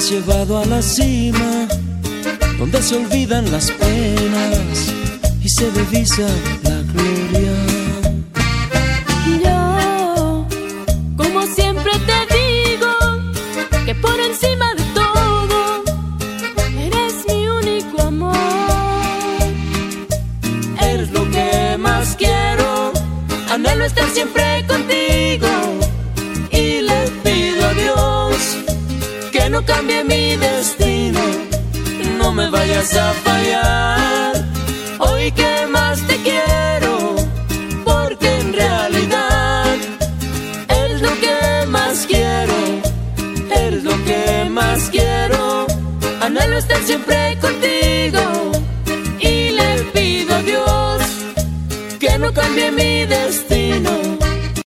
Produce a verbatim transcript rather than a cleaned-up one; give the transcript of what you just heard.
has llevado a la cima, donde se olvidan las penas y se divisa la gloria. Yo, como siempre te digo, que por encima de todo eres mi único amor. Eres lo que más quiero, anhelo estar siempre contigo y le pido a Dios que no cambie mi destino. No me vayas a fallar, hoy que más te quiero, porque en realidad eres lo que más quiero, eres lo que más quiero. Anhelo estar siempre contigo y le pido a Dios que no cambie mi destino.